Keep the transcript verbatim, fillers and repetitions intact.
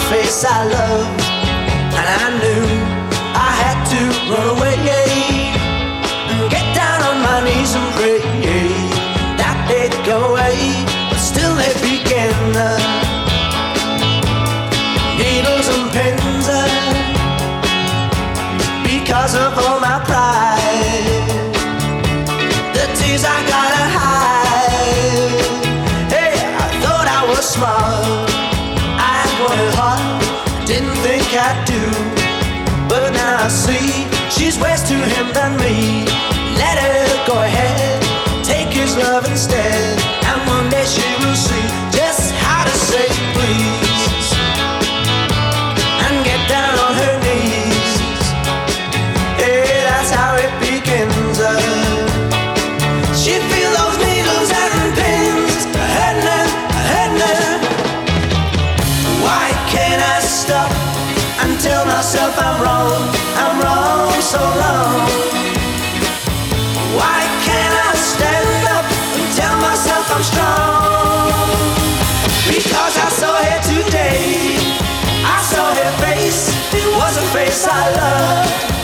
face I loved, and I knew I had to run away and get down on my knees and pray that they'd go away, but still they begin. Uh, needles and pins, uh, because of all my pride, the tears I gotta hide. Hey, I thought I was smart, I wanted hard, didn't think I'd do, but now I see she's worse to him than me. Let her go ahead, take his love instead, and one day she will see just how to say please and get down on her knees. Hey, that's how it begins. Uh, she feel those needles and pins hurting her, hurting her. Why can't I stop and tell myself I'm wrong, I'm wrong, so wrong? Why can't I stand up and tell myself I'm strong? Because I saw her today, I saw her face, it was a face I loved.